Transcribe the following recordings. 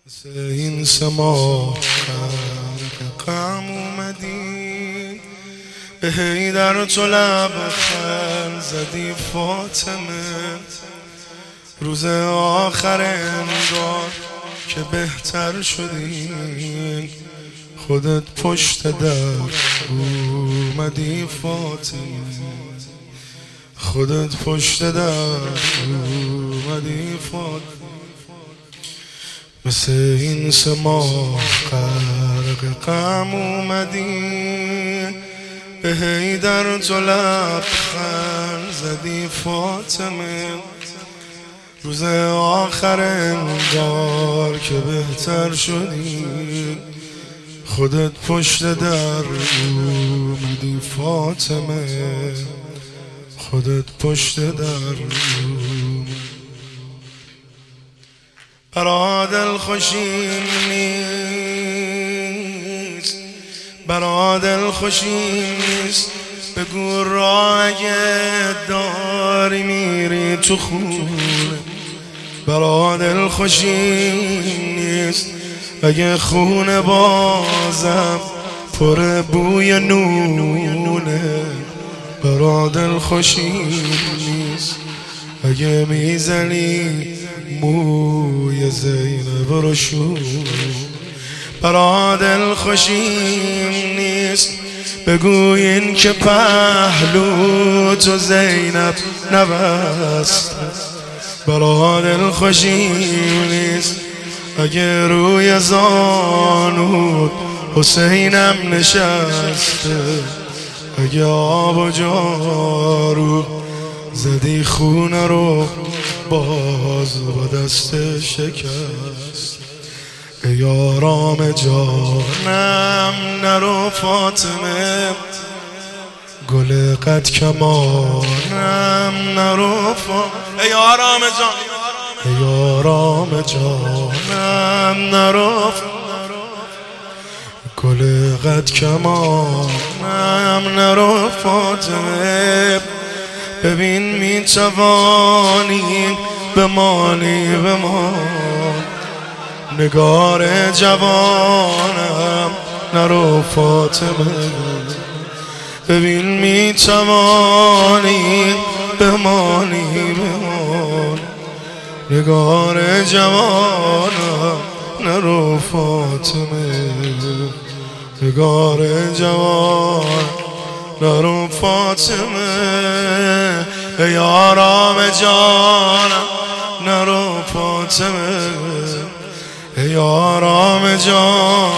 مثل این سما غم اومدی به حیدر تو لبخند زدی فاطمه، روز آخر انگار که بهتر شدی، خودت پشت در اومدی فاطمه، خودت پشت در اومدی فاطمه. مثل این سما غرق غم اومدی به حیدر تو لبخند زدی فاطمه، روز آخر انگار که بهتر شدی، خودت پشت در اومدی فاطمه، خودت پشت در اومدی. برا دل خوشیم نیست، برا دل خوشیم نیست، بگو راه اگه داری میری تو خونه. برا دل خوشیم نیست اگه خونه بازم پر بوی نونه. برا دل خوشیم نیست اگه میزنی موی زینب رو شو. برا دل خوشیم نیست بگوین که پهلو تو زینب نبست. برا دل خوشیم نیست اگه روی زانود حسینم نشسته، اگه آب و جارو زدی خونه رو باز با دست شکست. ای آرام جانم نرو فاطمه، گل قد کمانم نرو فاطمه. ای آرام جان، ای آرام جانم نرو، گل قد کمانم نرو فاطمه. ببین میتوانی بمانی بمان، نگار جوانم نرو فاطمه. ببین میتوانی بمانی بمان، نگار جوانم نرو فاطمه، نگار جوان نرو فاطمه. ای آرام جانم نرو فاطمه، ای آرام جان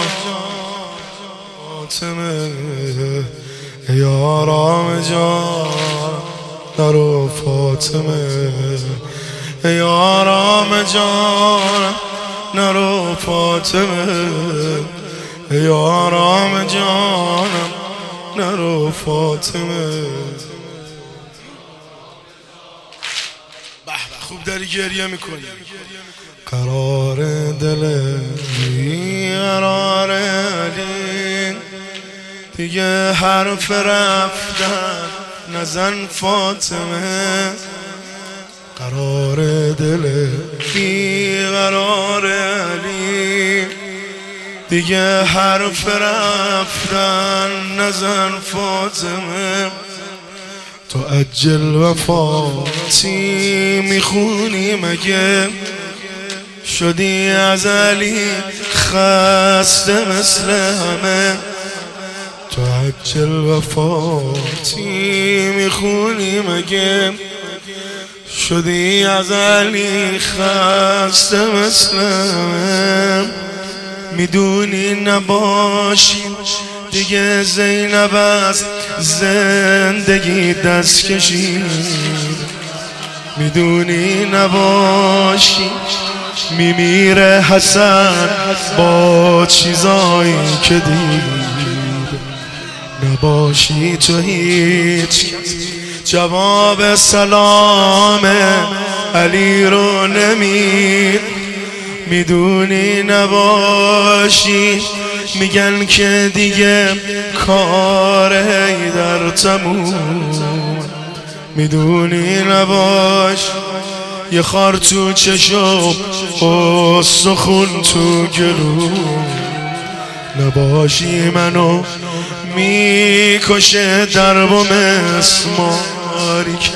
فاطمه، ای آرام جان نرو فاطمه، ای آرام جان نرو فاطمه، ای آرام جانم نرو فاطمه. خوب داری گریه میکنی. قرار دل بی قرار علی، دیگه حرف رفتن نزن فاطمه. قرار دل بی قرار علی، دیگه حرف رفتن نزن فاطمه. تو عجل وفاتی میخونی مگه، شدی از علی خسته مثل همه. تو عجل وفاتی میخونی مگه، شدی از علی خسته مثل همه. میدونی نباشی دیگه زینب از زندگی دست کشید، میدونی نباشی میمیره حسن با چیزایی که دید. نباشی تو هیچ جواب سلام علی رو نمید. میدونی نباشی میگن که دیگه کار حیدر تموم. میدونی نباش یه خار تو چشم استخون تو گلو نباشی منو میکشه درب و مسماری که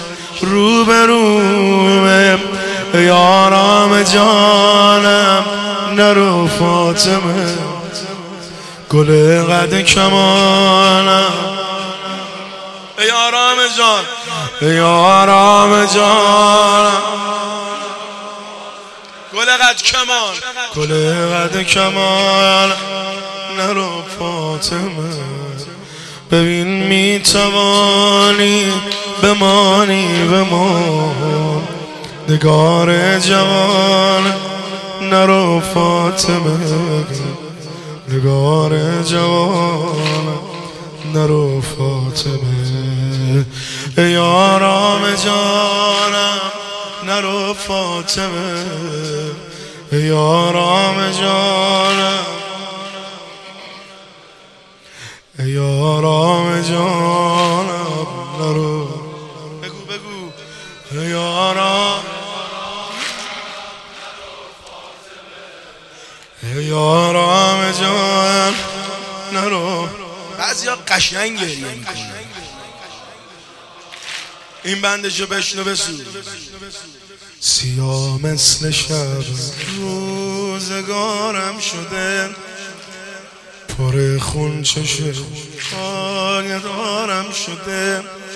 روبرومه یارم جانم نرو فاطمه گل قد کمانم یارم جان یارم جانم گل قد کمان گل قد کمان نرو فاطمه ببین میتوانی بمانی بمان نگار جوان نرو فاطمه نگار جوان نرو فاطمه یارم جانم نرو فاطمه یارم جانم یارم جانم نرو بگو بگو یارم یارم جان نرو بعضیا قشنگ گریه میکنن این بندشو بشنو بسو سیاه مثل شب روزگارم شده پر خون چشه دارم شده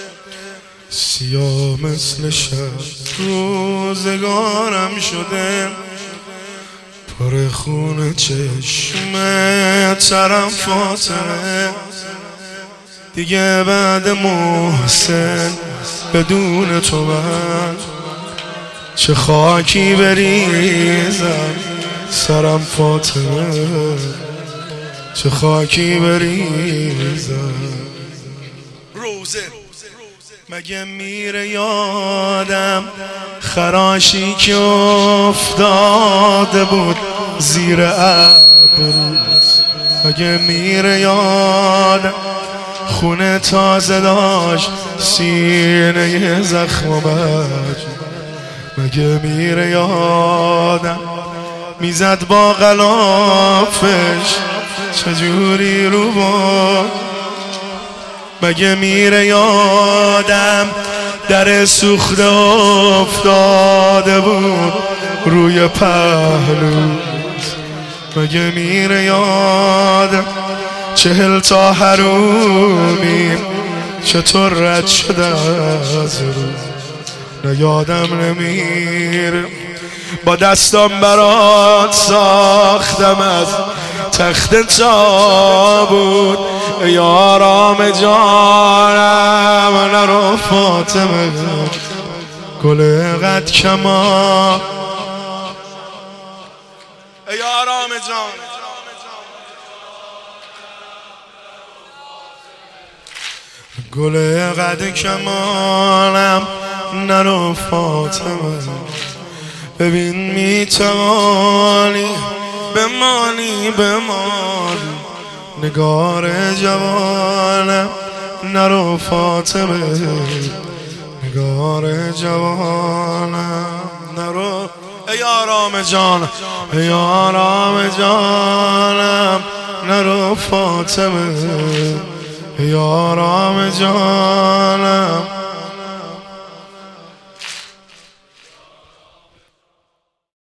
سیاه مثل شب روزگارم شده پر خون چشم ترم فاطمه دیگه بعد محسن بدون تو من چه خاکی بریزم سرم فاطمه چه خاکی بریزم روزه مگه میره یادم خراشی که افتاده بود زیر ابروت مگه میره یادم خونه تازه داشت سینه زخم و بج مگه میره یادم میزد با غلافش چجوری رو با مگه میره یادم در سوخته افتاده بود روی پهلوت مگه میره یادم 40 تا حرومی چطور رد شده از رو نه یادم نمیره با دستام برات ساختم از تخت تابوت یارم جانم نرو فاطمه گل قد کمان یارم جان گل قد کمانم نرو فاطمه ببین میتوانی بمانی بمانی نگار جوانم نرو فاطمه نگار جوانم نرو یارم جان یارم جانم نرو فاطمه یارم جانم